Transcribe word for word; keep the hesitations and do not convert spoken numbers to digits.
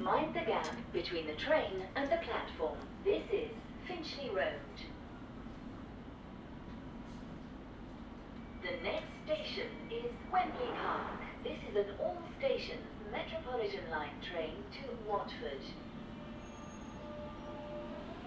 Mind the gap between the train and the platform. This is Finchley Road. The next station is Wembley Park. This is an all-stations Metropolitan line train to Watford.